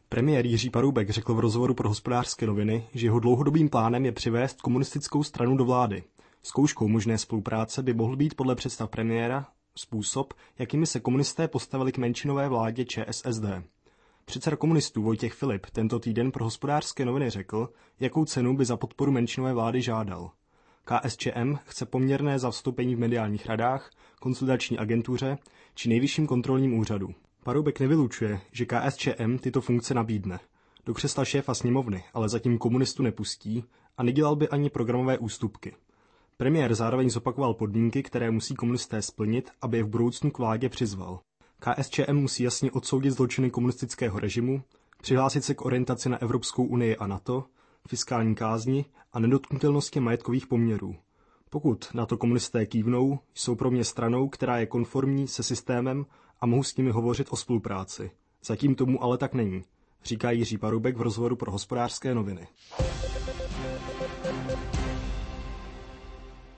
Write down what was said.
Premiér Jiří Paroubek řekl v rozhovoru pro Hospodářské noviny, že jeho dlouhodobým plánem je přivést komunistickou stranu do vlády. Zkouškou možné spolupráce by mohl být podle představ premiéra způsob, jakými se komunisté postavili k menšinové vládě ČSSD. Předseda komunistů Vojtěch Filip tento týden pro Hospodářské noviny řekl, jakou cenu by za podporu menšinové vlády žádal. KSČM chce poměrné zastoupení v mediálních radách, konzultační agentuře či nejvyšším kontrolním úřadu. Paroubek nevylučuje, že KSČM tyto funkce nabídne. Do křesla šéfa sněmovny ale zatím komunistu nepustí a nedělal by ani programové ústupky. Premiér zároveň zopakoval podmínky, které musí komunisté splnit, aby je v budoucnu k vládě přizval. KSČM musí jasně odsoudit zločiny komunistického režimu, přihlásit se k orientaci na Evropskou unii a NATO, fiskální kázni a nedotknutelnosti majetkových poměrů. Pokud na to komunisté kývnou, jsou pro mě stranou, která je konformní se systémem a mohu s nimi hovořit o spolupráci. Zatím tomu ale tak není, říká Jiří Paroubek v rozhovoru pro Hospodářské noviny.